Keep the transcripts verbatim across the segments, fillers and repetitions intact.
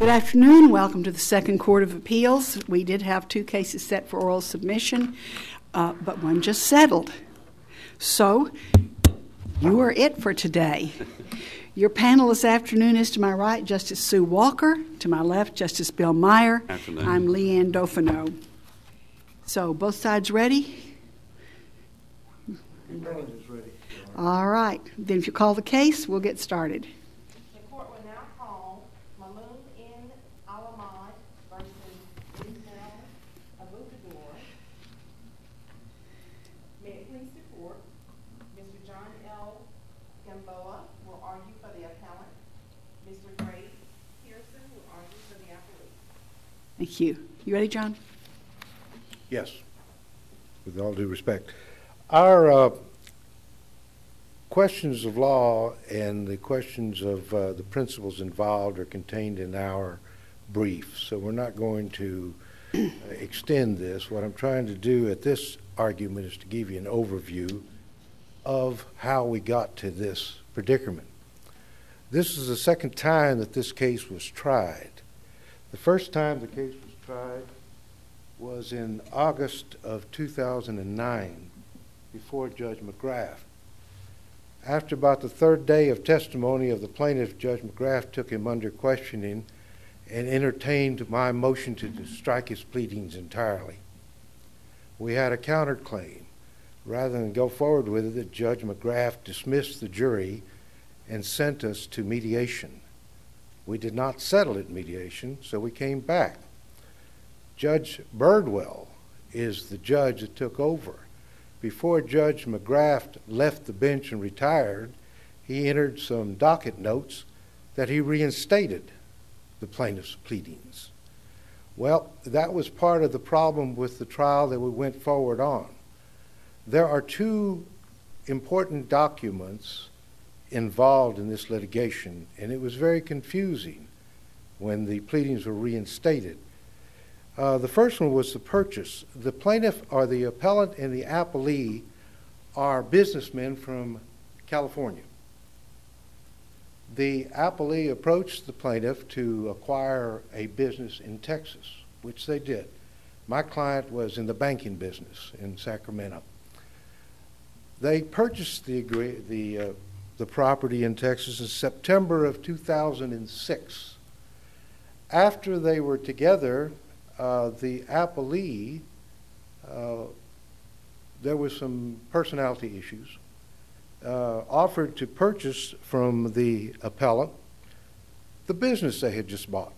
Good afternoon. Welcome to the Second Court of Appeals. We did have two cases set for oral submission, uh, but one just settled. So, you are it for today. Your panel this afternoon is to my right, Justice Sue Walker. To my left, Justice Bill Meyer. Afternoon. I'm Leanne Dauphineau. So, both sides ready? Maryland is ready. All right. Then if you call the case, we'll get started. The court will now call Maloon N. Alamad versus Giselle Aboukadour. May it please the court, Mister John L. Gamboa will argue for the appellant. Mister Ray Pearson will argue for the appellate. Thank you. You ready, John? Yes, with all due respect. Our uh, questions of law and the questions of uh, the principles involved are contained in our brief, so we're not going to uh, extend this. What I'm trying to do at this argument is to give you an overview of how we got to this predicament. This is the second time that this case was tried. The first time the case was tried was in August of two thousand nine before Judge McGrath. After about the third day of testimony of the plaintiff, Judge McGrath took him under questioning and entertained my motion to strike his pleadings entirely. We had a counterclaim. Rather than go forward with it, Judge McGrath dismissed the jury and sent us to mediation. We did not settle at mediation, so we came back. Judge Birdwell is the judge that took over. Before Judge McGrath left the bench and retired, he entered some docket notes that he reinstated the plaintiff's pleadings. Well, that was part of the problem with the trial that we went forward on. There are two important documents involved in this litigation, and it was very confusing when the pleadings were reinstated. Uh, the first one was the purchase. The plaintiff, or the appellant, and the appellee are businessmen from California. The appellee approached the plaintiff to acquire a business in Texas, which they did. My client was in the banking business in Sacramento. They purchased the the uh, the property in Texas in September of two thousand six. After they were together, Uh, the appellee, uh, there was some personality issues, uh, offered to purchase from the appellant the business they had just bought.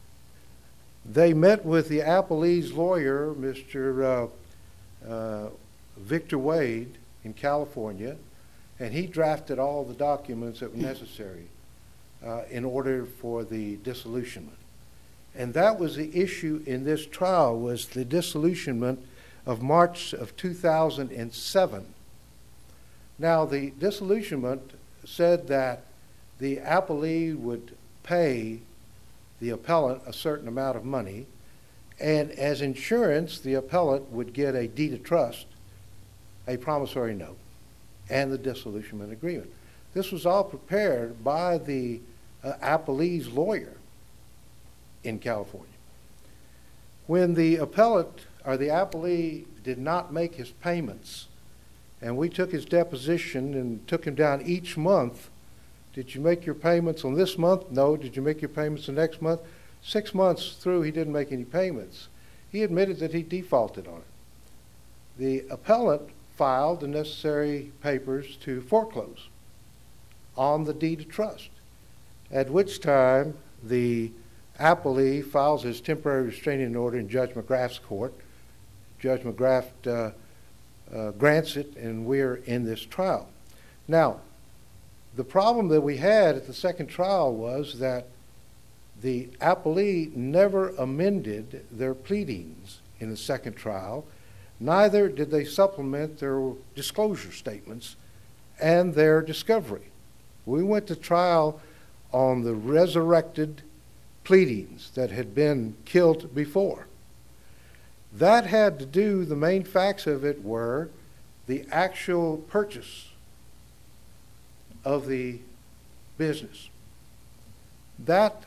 They met with the appellee's lawyer, Mister Uh, uh, Victor Wade in California, and he drafted all the documents that were necessary uh, in order for the dissolutionment. And that was the issue in this trial, was the dissolutionment of March of two thousand seven. Now, the dissolutionment said that the appellee would pay the appellant a certain amount of money, and as insurance, the appellant would get a deed of trust, a promissory note, and the dissolutionment agreement. This was all prepared by the uh, appellee's lawyer in California. When the appellant or the appellee did not make his payments, and we took his deposition and took him down each month, did you make your payments on this month? No. Did you make your payments the next month? Six months through, he didn't make any payments. He admitted that he defaulted on it. The appellant filed the necessary papers to foreclose on the deed of trust, at which time the appellee files his temporary restraining order in Judge McGrath's court. Judge McGrath uh, uh, grants it, and we're in this trial. Now, the problem that we had at the second trial was that the appellee never amended their pleadings in the second trial. Neither did they supplement their disclosure statements and their discovery. We went to trial on the resurrected pleadings that had been killed before. That had to do, the main facts of it were the actual purchase of the business. That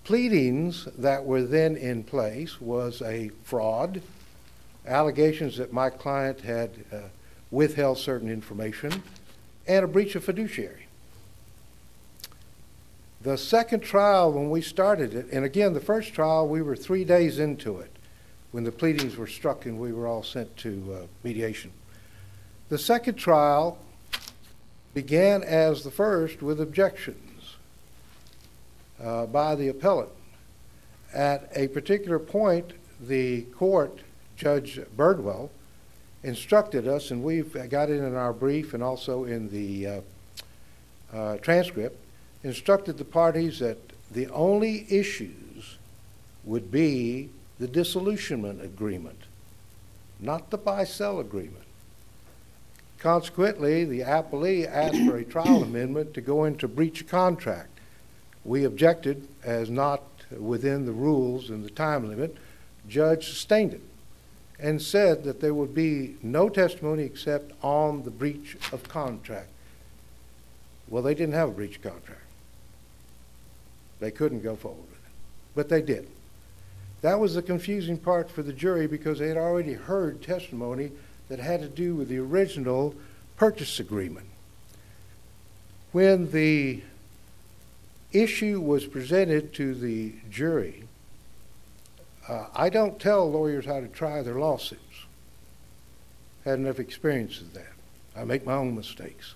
pleadings that were then in place was a fraud, allegations that my client had uh, withheld certain information, and a breach of fiduciary. The second trial, when we started it, and again, the first trial, we were three days into it when the pleadings were struck and we were all sent to uh, mediation. The second trial began as the first with objections uh, by the appellant. At a particular point, the court, Judge Birdwell, instructed us, and we've got it in our brief and also in the uh, uh, transcript, instructed the parties that the only issues would be the dissolutionment agreement, not the buy-sell agreement. Consequently, the appellee asked for a trial amendment to go into breach of contract. We objected as not within the rules and the time limit. Judge sustained it and said that there would be no testimony except on the breach of contract. Well, they didn't have a breach of contract. They couldn't go forward with it, but they did. That was the confusing part for the jury because they had already heard testimony that had to do with the original purchase agreement. When the issue was presented to the jury, uh, I don't tell lawyers how to try their lawsuits. Had enough experience with that. I make my own mistakes.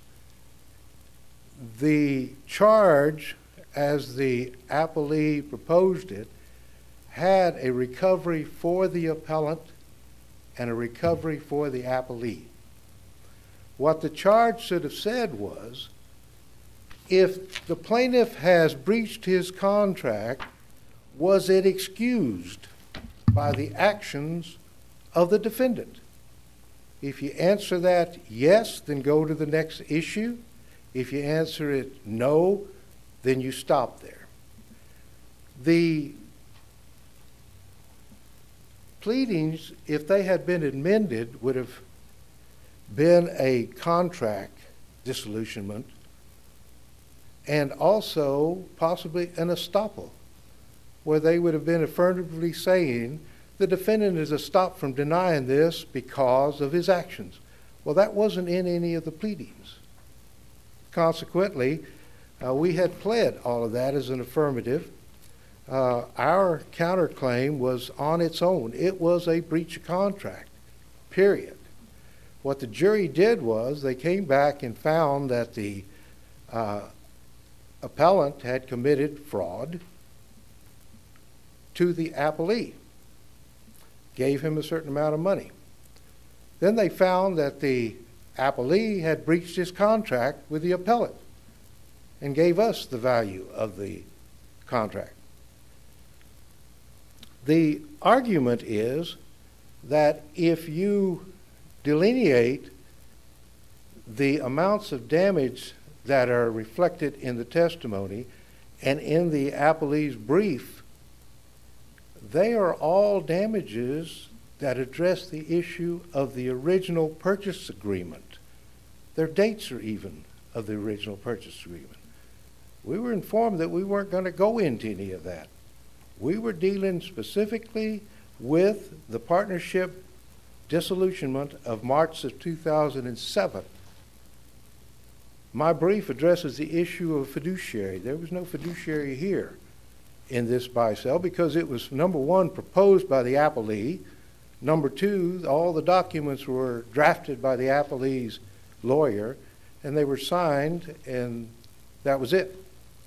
The charge, as the appellee proposed it, had a recovery for the appellant and a recovery for the appellee. What the charge should have said was, if the plaintiff has breached his contract, was it excused by the actions of the defendant? If you answer that yes, then go to the next issue. If you answer it no, then you stop there. The pleadings, if they had been amended, would have been a contract disillusionment and also possibly an estoppel, where they would have been affirmatively saying the defendant is estopped from denying this because of his actions. Well, that wasn't in any of the pleadings. Consequently, uh, we had pled all of that as an affirmative. Uh, our counterclaim was on its own. It was a breach of contract, period. What the jury did was they came back and found that the uh, appellant had committed fraud to the appellee, gave him a certain amount of money. Then they found that the appellee had breached his contract with the appellant and gave us the value of the contract. The argument is that if you delineate the amounts of damage that are reflected in the testimony and in the appellee's brief, they are all damages that address the issue of the original purchase agreement. Their dates are even of the original purchase agreement. We were informed that we weren't going to go into any of that. We were dealing specifically with the partnership disillusionment of March of two thousand seven. My brief addresses the issue of fiduciary. There was no fiduciary here in this buy-sell because it was, number one, proposed by the appellee. Number two, all the documents were drafted by the appellee's lawyer, and they were signed, and that was it.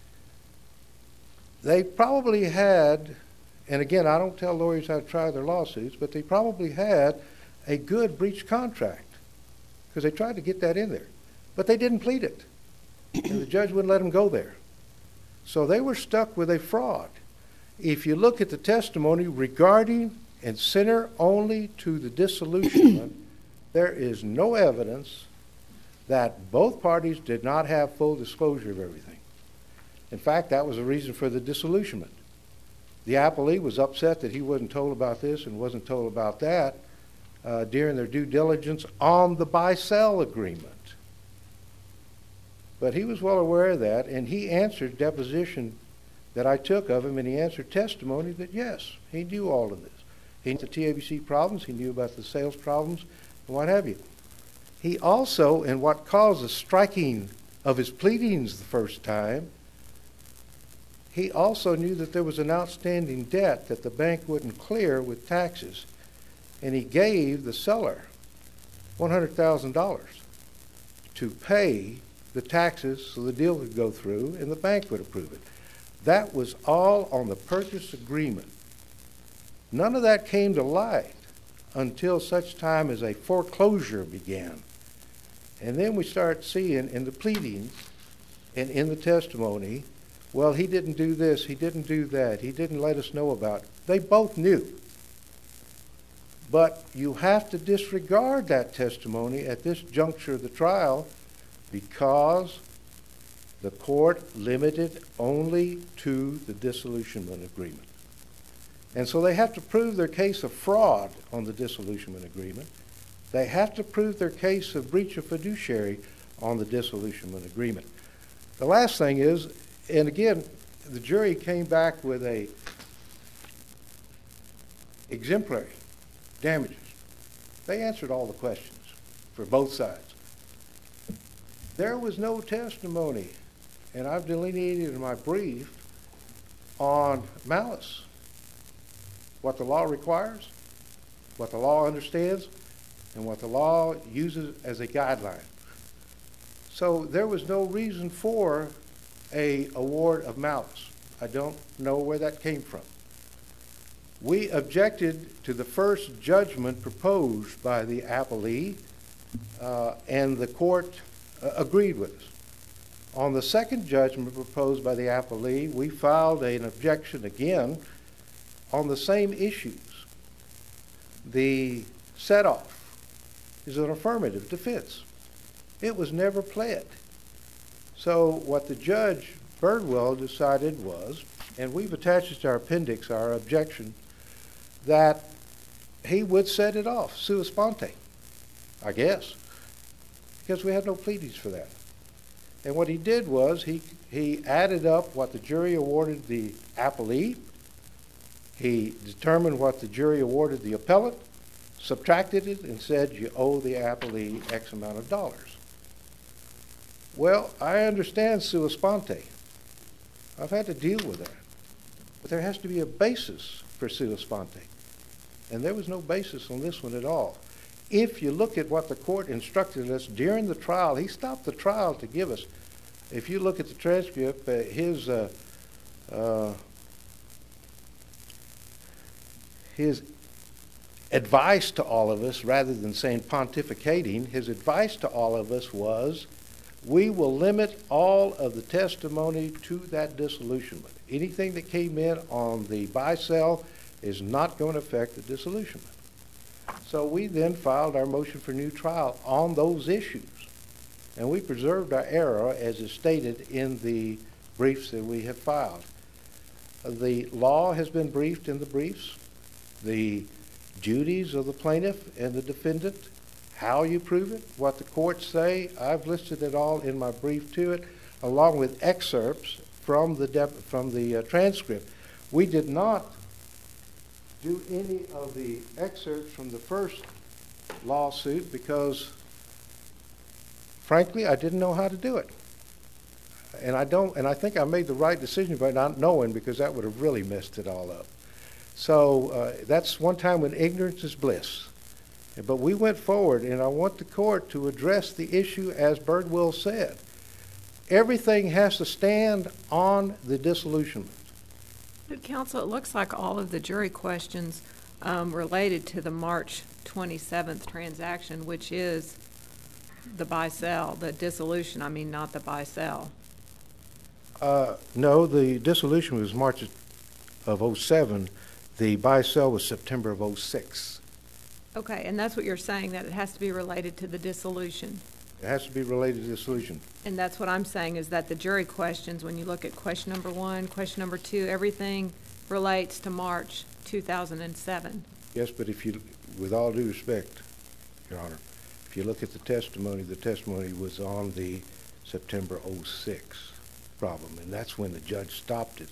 They probably had, and again, I don't tell lawyers how to try their lawsuits, but they probably had a good breach contract because they tried to get that in there. But they didn't plead it, and the judge wouldn't let them go there. So they were stuck with a fraud. If you look at the testimony regarding and center only to the disillusionment, there is no evidence that both parties did not have full disclosure of everything. In fact, that was the reason for the disillusionment. The appellee was upset that he wasn't told about this and wasn't told about that uh, during their due diligence on the buy-sell agreement. But he was well aware of that, and he answered deposition that I took of him, and he answered testimony that, yes, he knew all of this. He knew the T A B C problems, he knew about the sales problems, and what have you. He also, in what caused the striking of his pleadings the first time, he also knew that there was an outstanding debt that the bank wouldn't clear with taxes, and he gave the seller one hundred thousand dollars to pay the taxes so the deal could go through and the bank would approve it. That was all on the purchase agreement. None of that came to light until such time as a foreclosure began. And then we start seeing in the pleadings and in the testimony, well, he didn't do this, he didn't do that, he didn't let us know about it. They both knew. But you have to disregard that testimony at this juncture of the trial because the court limited only to the disillusionment agreement. And so they have to prove their case of fraud on the disillusionment agreement. They have to prove their case of breach of fiduciary on the disillusionment agreement. The last thing is, and again, the jury came back with a exemplary damages. They answered all the questions for both sides. There was no testimony, and I've delineated in my brief, on malice. What the law requires, what the law understands, and what the law uses as a guideline. So there was no reason for a award of malice. I don't know where that came from. We objected to the first judgment proposed by the appellee, uh, and the court uh, agreed with us. On the second judgment proposed by the appellee, we filed an objection again on the same issues. The set-off is an affirmative defense. It was never pled. So what the judge, Birdwell, decided was, and we've attached it to our appendix, our objection, that he would set it off, sua sponte, I guess, because we had no pleadings for that. And what he did was he, he added up what the jury awarded the appellee, he determined what the jury awarded the appellant, subtracted it, and said you owe the appellee X amount of dollars. Well, I understand sua sponte. I've had to deal with that. But there has to be a basis for sua sponte. And there was no basis on this one at all. If you look at what the court instructed us during the trial, he stopped the trial to give us, if you look at the transcript, uh, his uh, uh, his advice to all of us, rather than saying pontificating, his advice to all of us was, we will limit all of the testimony to that disillusionment. Anything that came in on the buy-sell is not going to affect the disillusionment. So we then filed our motion for new trial on those issues. And we preserved our error as is stated in the briefs that we have filed. The law has been briefed in the briefs. The duties of the plaintiff and the defendant, how you prove it, what the courts say, I've listed it all in my brief to it, along with excerpts from the, dep from the uh, transcript. We did not do any of the excerpts from the first lawsuit because, frankly, I didn't know how to do it. And I don't, and I think I made the right decision by not knowing, because that would have really messed it all up. So uh, that's one time when ignorance is bliss. But we went forward, and I want the court to address the issue as Birdwell said. Everything has to stand on the disillusionment. But counsel, it looks like all of the jury questions um, related to the March twenty-seventh transaction, which is the buy-sell, the dissolution, I mean, not the buy-sell. Uh, no, the dissolution was March of oh seven. The buy-sell was September of oh six. Okay, and that's what you're saying, that it has to be related to the dissolution. It has to be related to dissolution. And that's what I'm saying, is that the jury questions, when you look at question number one, question number two, everything relates to March two thousand seven. Yes, but if you, with all due respect, Your Honor, if you look at the testimony, the testimony was on the September oh six problem, and that's when the judge stopped it.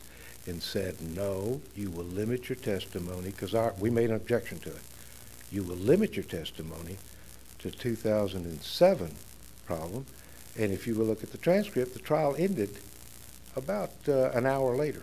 and said, no, you will limit your testimony, because we made an objection to it. You will limit your testimony to two thousand seven problem, and if you will look at the transcript, the trial ended about uh, an hour later.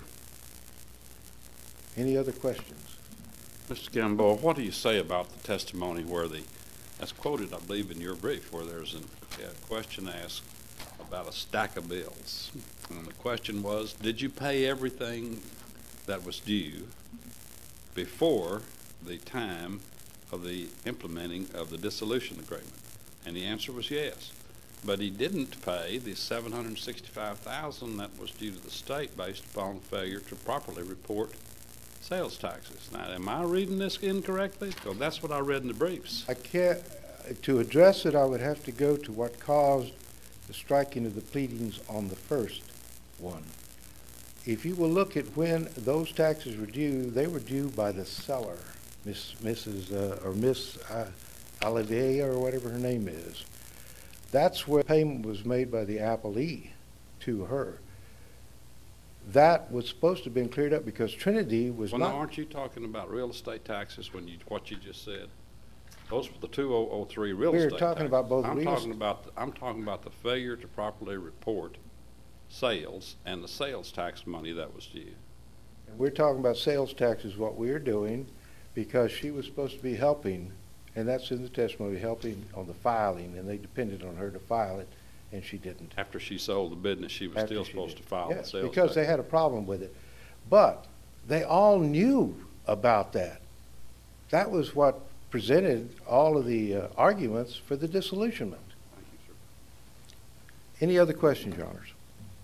Any other questions? Mister Gamboa, what do you say about the testimony where the, as quoted, I believe, in your brief, where there's an, a question asked about a stack of bills? And the question was, did you pay everything that was due before the time of the implementing of the dissolution agreement? And the answer was yes. But he didn't pay the seven hundred sixty-five thousand dollars that was due to the state based upon failure to properly report sales taxes. Now, am I reading this incorrectly? Because that's what I read in the briefs. I can't, to address it, I would have to go to what caused the striking of the pleadings on the first one. If you will look at when those taxes were due, they were due by the seller, Miss, Missus Uh, or Miss uh, Olivier, or whatever her name is. That's where payment was made by the appellee to her. That was supposed to have been cleared up because Trinity was well, not. Now, aren't you talking about real estate taxes when you what you just said? Those were the two thousand three real We're estate talking taxes. about both I'm real talking est- about the, I'm talking about the failure to properly report sales and the sales tax money that was due. We're talking about sales taxes, what we're doing, because she was supposed to be helping, and that's in the testimony, helping on the filing, and they depended on her to file it, and she didn't. After she sold the business, she was After still she supposed did. to file Yes, the sales because tax. they had a problem with it. But they all knew about that. That was what presented all of the uh, arguments for the disillusionment. Thank you, sir. Any other questions, Your Honors?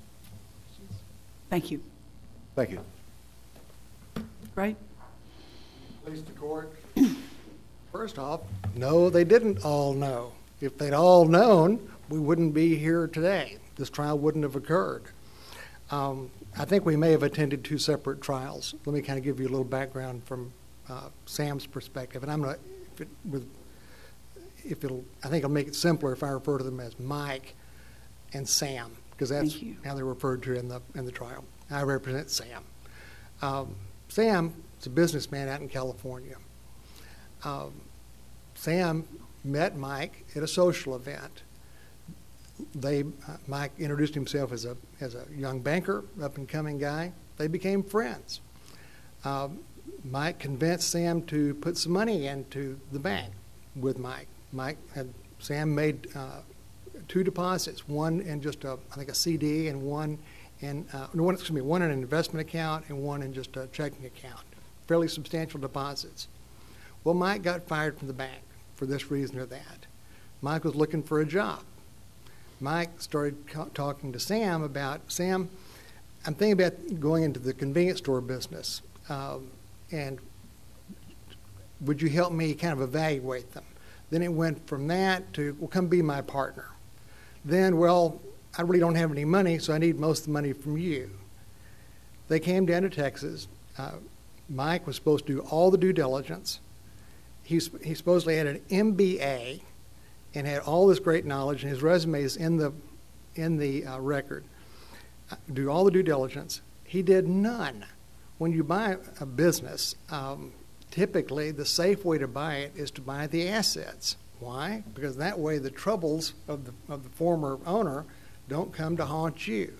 Thank you. Thank you. Right? Please, the court. First off, no, they didn't all know. If they'd all known, we wouldn't be here today. This trial wouldn't have occurred. Um, I think we may have attended two separate trials. Let me kind of give you a little background from uh, Sam's perspective, and I'm going to, if, it, with, if it'll, I think it'll make it simpler if I refer to them as Mike and Sam, because that's how they're referred to in the in the trial. I represent Sam. Um, Sam is a businessman out in California. Um, Sam met Mike at a social event. They, uh, Mike introduced himself as a as a young banker, up and coming guy. They became friends. Um, Mike convinced Sam to put some money into the bank with Mike. Mike had Sam made uh, two deposits, one in just a I think a C D and one in uh, no, one excuse me one in an investment account and one in just a checking account. Fairly substantial deposits. Well, Mike got fired from the bank for this reason or that. Mike was looking for a job. Mike started co- talking to Sam about, Sam, I'm thinking about going into the convenience store business, um, and would you help me kind of evaluate them? Then it went from that to, well, come be my partner. Then, well, I really don't have any money, so I need most of the money from you. They came down to Texas. Uh, Mike was supposed to do all the due diligence. He, he supposedly had an M B A and had all this great knowledge, and his resume is in the, in the uh, record. Uh, do all the due diligence. He did none. When you buy a business, um, typically the safe way to buy it is to buy the assets. Why? Because that way the troubles of the, of the former owner don't come to haunt you.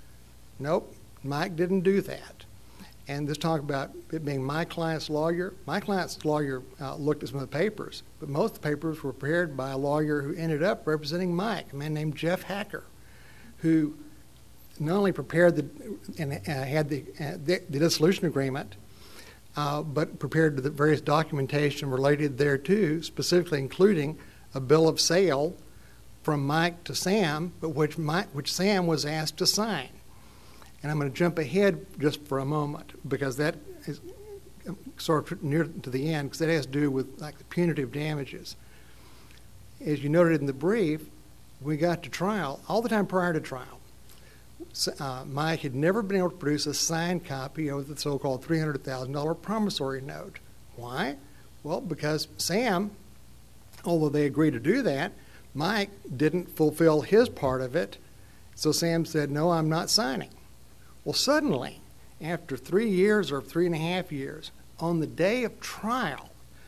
Nope, Mike didn't do that. And this talk about it being my client's lawyer, my client's lawyer uh, looked at some of the papers, but most of the papers were prepared by a lawyer who ended up representing Mike, a man named Jeff Hacker, who not only prepared the and uh, had the, uh, the the dissolution agreement, uh, but prepared the various documentation related thereto, specifically including a bill of sale from Mike to Sam, but which Mike, which Sam was asked to sign. And I'm going to jump ahead just for a moment because that is sort of near to the end because that has to do with like the punitive damages. As you noted in the brief, we got to trial, all the time prior to trial, uh, Mike had never been able to produce a signed copy of the so-called three hundred thousand dollars promissory note. Why? Well, because Sam, although they agreed to do that, Mike didn't fulfill his part of it, so Sam said, no, I'm not signing. Well, suddenly, After three years or three and a half years, on the day of trial,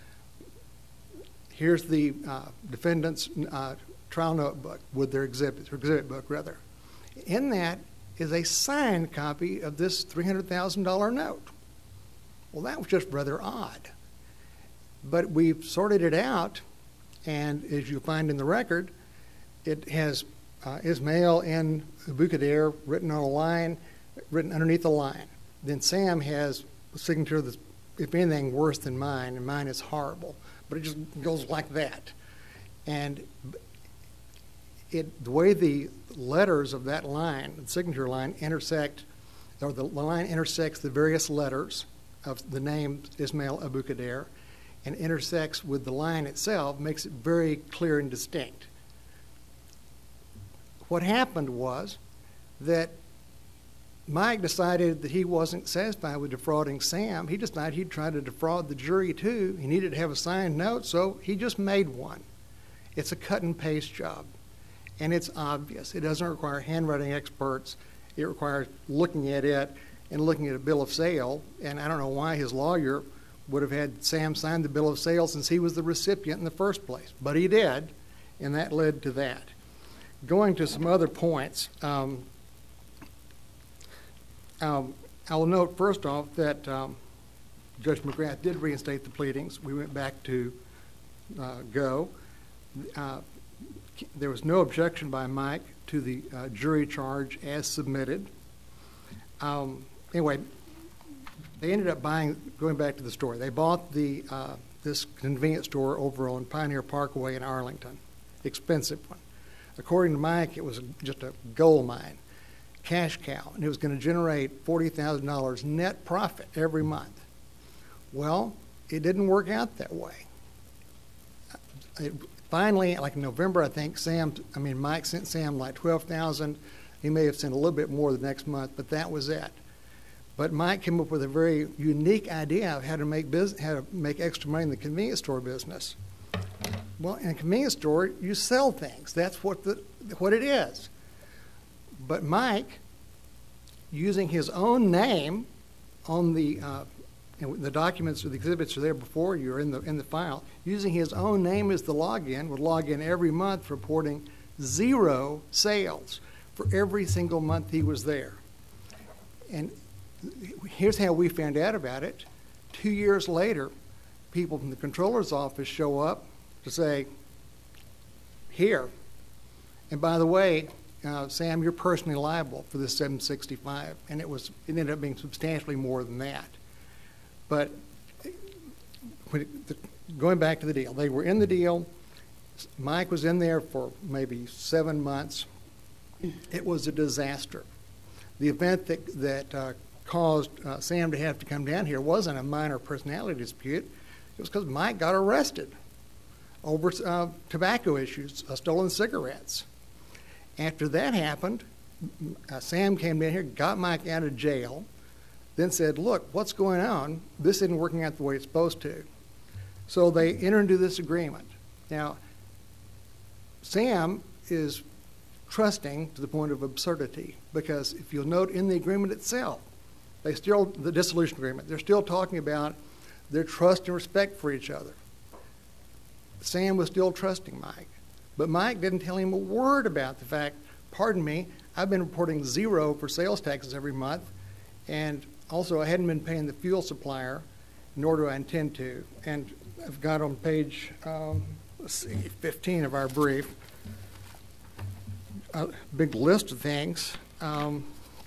here's the uh, defendant's uh, trial notebook with their exhibits, or exhibit book rather. In that is a signed copy of this three hundred thousand dollars note. Well, that was just rather odd. But we've sorted it out, and as you find in the record, it has uh, Ismail and Aboukader written on a line, written underneath the line. Then Sam has a signature that's, if anything, worse than mine, and mine is horrible. But it just goes like that. And it, the way the letters of that line, the signature line, intersect, or the line intersects the various letters of the name Ismail Aboukader, and intersects with the line itself, makes it very clear and distinct. What happened was that Mike decided that he wasn't satisfied with defrauding Sam. He decided he'd try to defraud the jury too. He needed to have a signed note, so he just made one. It's a cut and paste job, and it's obvious. It doesn't require handwriting experts. It requires looking at it and looking at a bill of sale, and I don't know why his lawyer would have had Sam sign the bill of sale since he was the recipient in the first place, but he did, and that led to that. Going to some other points, um, um, I'll note first off that um, Judge McGrath did reinstate the pleadings. We went back to uh, go. Uh, there was no objection by Mike to the uh, jury charge as submitted. Um, anyway, they ended up buying, going back to the story, they bought the uh, this convenience store over on Pioneer Parkway in Arlington, expensive one. According to Mike, it was just a gold mine, cash cow, and it was going to generate forty thousand dollars net profit every month. Well, it didn't work out that way. It, finally, like in November, I think Sam, I mean, Mike sent Sam like twelve thousand dollars. He may have sent a little bit more the next month, but that was it. But Mike came up with a very unique idea of how to make business, how to make extra money in the convenience store business. Well, in a convenience store, you sell things. That's what the what it is. But Mike, using his own name on the uh, you know, the documents or the exhibits are there before you or in the in the file, using his own name as the login, would log in every month reporting zero sales for every single month he was there. And here's how we found out about it. Two years later, people from the controller's office show up to say, here, and by the way, uh, Sam, you're personally liable for this seven sixty-five, and it was it ended up being substantially more than that. But when it, the, going back to the deal, they were in the deal. Mike was in there for maybe seven months. It was a disaster. The event that that uh, caused uh, Sam to have to come down here wasn't a minor personality dispute. It was because Mike got arrested over uh, tobacco issues, uh, stolen cigarettes. After that happened, uh, Sam came down here, got Mike out of jail, then said, look, what's going on? This isn't working out the way it's supposed to. So they entered into this agreement. Now, Sam is trusting to the point of absurdity, because if you'll note in the agreement itself, they still, the dissolution agreement, they're still talking about their trust and respect for each other. Sam was still trusting Mike, but Mike didn't tell him a word about the fact, pardon me, I've been reporting zero for sales taxes every month, and also I hadn't been paying the fuel supplier, nor do I intend to. And I've got on page, um, let's see, fifteen of our brief, a big list of things. Um,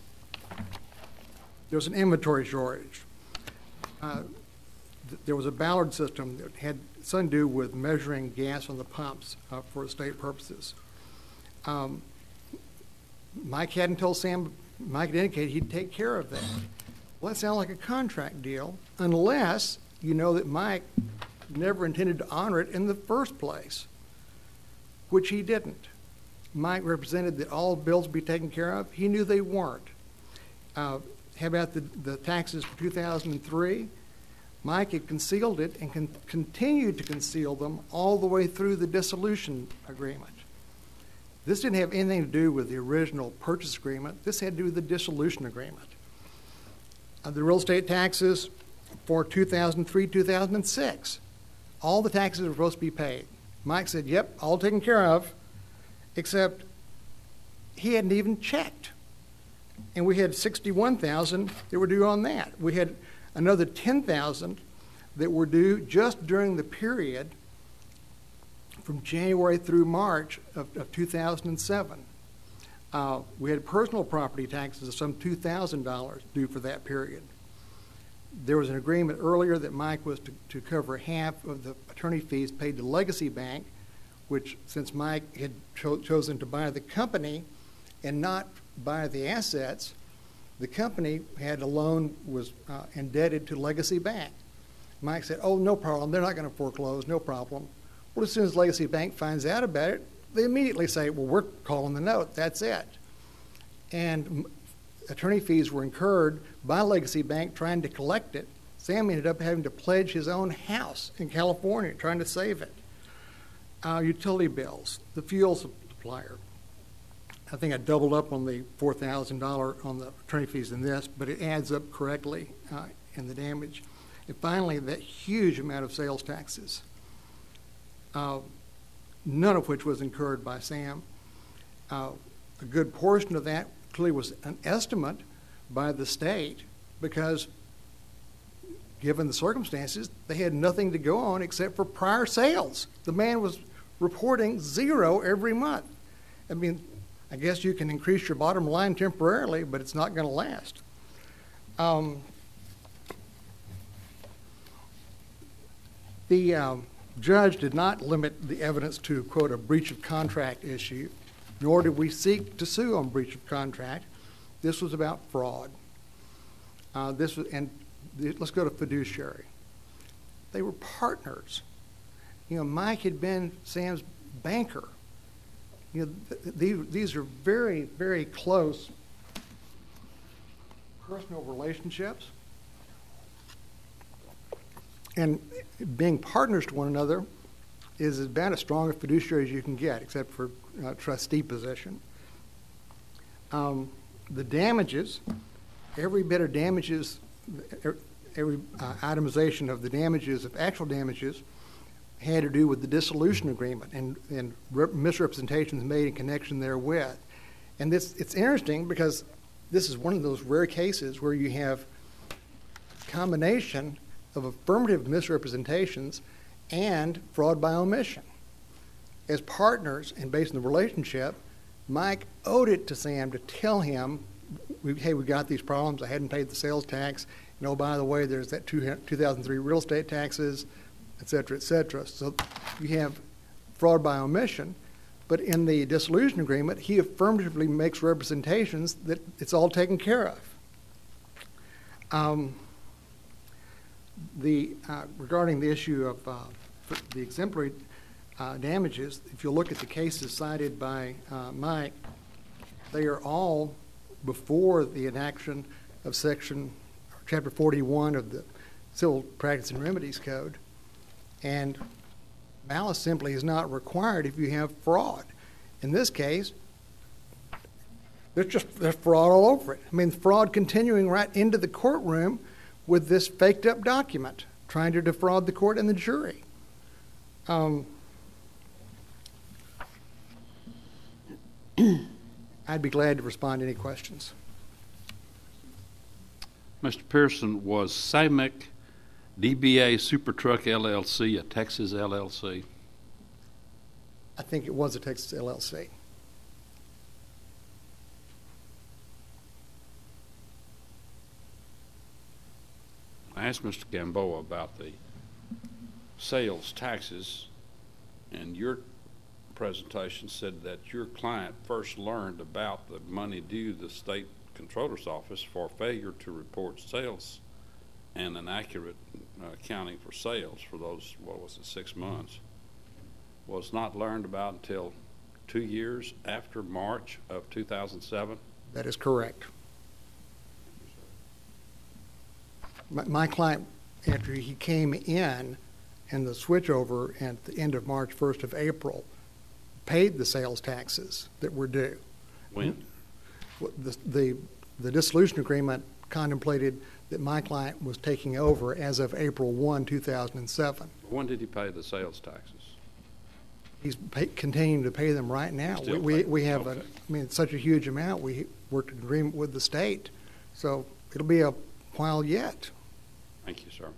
there was an inventory shortage. Uh, th- there was a Ballard system that had something to do with measuring gas on the pumps uh, for state purposes. Um, Mike hadn't told Sam, Mike had indicated he'd take care of that. Well, that sounds like a contract deal, unless you know that Mike never intended to honor it in the first place, which he didn't. Mike represented that all bills be taken care of. He knew they weren't. Uh, how about the, the taxes for two thousand three? Mike had concealed it and con- continued to conceal them all the way through the dissolution agreement. This didn't have anything to do with the original purchase agreement. This had to do with the dissolution agreement. uh, the real estate taxes for two thousand three, two thousand six. All the taxes were supposed to be paid. Mike said, yep, all taken care of, except he hadn't even checked. And we had sixty-one thousand that were due on that. We had another ten thousand that were due just during the period from January through March of, of two thousand seven. Uh, we had personal property taxes of some two thousand dollars due for that period. There was an agreement earlier that Mike was to, to cover half of the attorney fees paid to Legacy Bank, which, since Mike had cho- chosen to buy the company and not buy the assets, the company had a loan, was uh, indebted to Legacy Bank. Mike said, oh, no problem, they're not going to foreclose, no problem. Well, as soon as Legacy Bank finds out about it, they immediately say, well, we're calling the note, that's it. And attorney fees were incurred by Legacy Bank trying to collect it. Sam ended up having to pledge his own house in California, trying to save it. Uh, utility bills, the fuel supplier. I think I doubled up on the four thousand dollars on the attorney fees in this, but it adds up correctly uh, in the damage. And finally, that huge amount of sales taxes, uh, none of which was incurred by Sam. Uh, a good portion of that clearly was an estimate by the state because, given the circumstances, they had nothing to go on except for prior sales. The man was reporting zero every month. I mean, I guess you can increase your bottom line temporarily, but it's not going to last. Um, the um, judge did not limit the evidence to, quote, a breach of contract issue, nor did we seek to sue on breach of contract. This was about fraud. Uh, this was, and th- let's go to fiduciary. They were partners. You know, Mike had been Sam's banker. You know, th- these, these are very, very close personal relationships. And being partners to one another is about as strong a fiduciary as you can get, except for uh, trustee position. Um, the damages, every bit of damages, every uh, itemization of the damages, of actual damages, had to do with the dissolution agreement and, and re- misrepresentations made in connection therewith. And this, it's interesting because this is one of those rare cases where you have a combination of affirmative misrepresentations and fraud by omission. As partners and based on the relationship, Mike owed it to Sam to tell him, hey, we got these problems, I hadn't paid the sales tax, and oh, by the way, there's that two thousand three real estate taxes, et cetera, et cetera. So you have fraud by omission, but in the dissolution agreement, he affirmatively makes representations that it's all taken care of. Um, the uh, regarding the issue of uh, the exemplary uh, damages, if you look at the cases cited by uh, Mike, they are all before the enaction of section, chapter forty-one of the Civil Practice and Remedies Code. And malice simply is not required if you have fraud. In this case, there's just there's fraud all over it. I mean, fraud continuing right into the courtroom with this faked up document, trying to defraud the court and the jury. Um, I'd be glad to respond to any questions. Mister Pearson, was SAMIC D B A Supertruck L L C a Texas L L C? I think it was a Texas L L C. I asked Mister Gamboa about the sales taxes, and your presentation said that your client first learned about the money due the state controller's office for failure to report sales and an accurate uh, accounting for sales for those, what was it, six months, was not learned about until two years after March of two thousand seven? That is correct. My, my client, after he came in and the switchover at the end of March, first of April, paid the sales taxes that were due. When? The, the, the dissolution agreement contemplated that my client was taking over as of April first, two thousand seven. When did he pay the sales taxes? He's pay, continuing to pay them right now. Still We, we, paying. we have, Okay. a, I mean, it's such a huge amount. We worked in agreement with the state. So it'll be a while yet. Thank you, sir.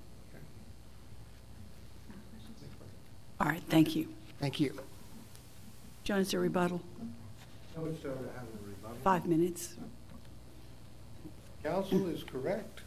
All right, thank you. Thank you. John, is there a rebuttal? Five minutes. Counsel is correct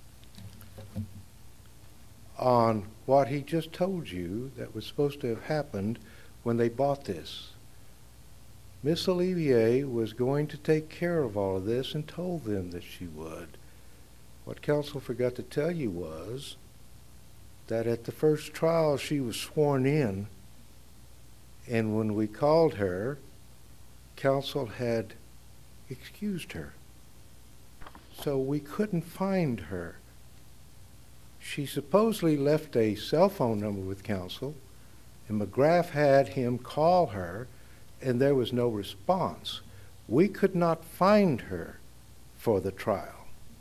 on what he just told you that was supposed to have happened when they bought this. Miss Olivier was going to take care of all of this and told them that she would. What counsel forgot to tell you was that at the first trial she was sworn in, and when we called her, counsel had excused her. So we couldn't find her. She supposedly left a cell phone number with counsel, and McGrath had him call her, and there was no response. We could not find her for the trial.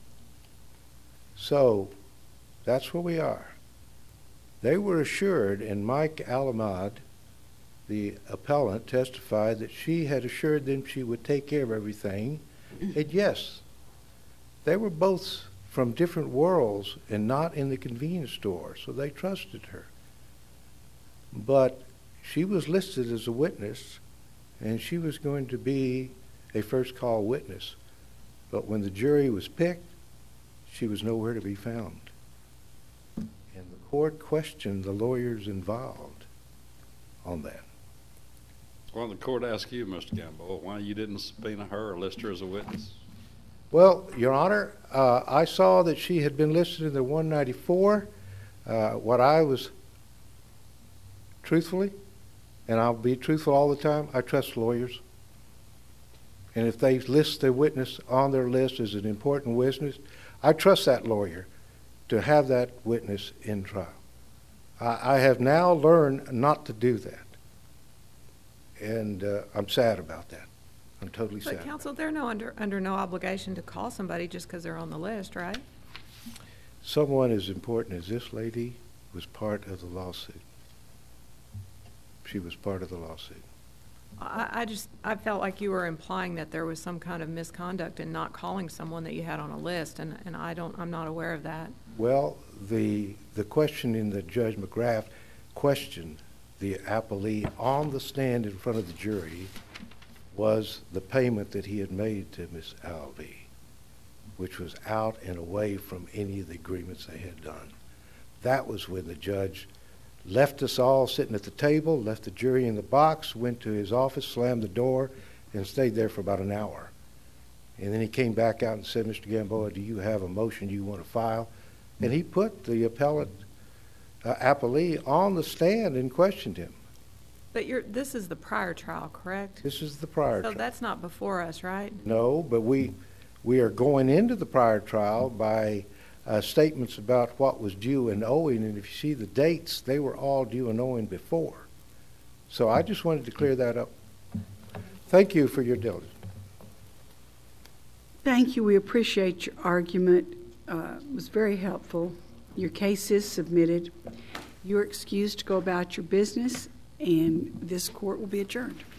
So that's where we are. They were assured, and Mike Alamad, the appellant, testified that she had assured them she would take care of everything. And yes, they were both from different worlds and not in the convenience store, so they trusted her. But she was listed as a witness, and she was going to be a first call witness. But when the jury was picked, she was nowhere to be found. And the court questioned the lawyers involved on that. Well, the court asked you, Mister Gamboa, why you didn't subpoena her or list her as a witness? Well, Your Honor, uh, I saw that she had been listed in the one ninety-four. Uh, what I was, truthfully, and I'll be truthful all the time, I trust lawyers. And if they list their witness on their list as an important witness, I trust that lawyer to have that witness in trial. I, I have now learned not to do that. And uh, I'm sad about that. I'm totally sad. But counsel, they're no under, under no obligation to call somebody just because they're on the list, right? Someone as important as this lady was part of the lawsuit. She was part of the lawsuit. I, I just, I felt like you were implying that there was some kind of misconduct in not calling someone that you had on a list, and, and I don't, I'm not aware of that. Well, the the questioning that Judge McGrath questioned the appellee on the stand in front of the jury was the payment that he had made to Miss Alvey, which was out and away from any of the agreements they had done. That was when the judge left us all sitting at the table, left the jury in the box, went to his office, slammed the door, and stayed there for about an hour. And then he came back out and said, Mister Gamboa, do you have a motion you want to file? And he put the appellate uh, appellee on the stand and questioned him. But you're, this is the prior trial, correct? This is the prior So trial. that's not before us, right? No, but we we are going into the prior trial by uh, statements about what was due and owing, and if you see the dates, they were all due and owing before. So I just wanted to clear that up. Thank you for your diligence. Thank you. We appreciate your argument. Uh, it was very helpful. Your case is submitted. You're excused to go about your business, and this court will be adjourned.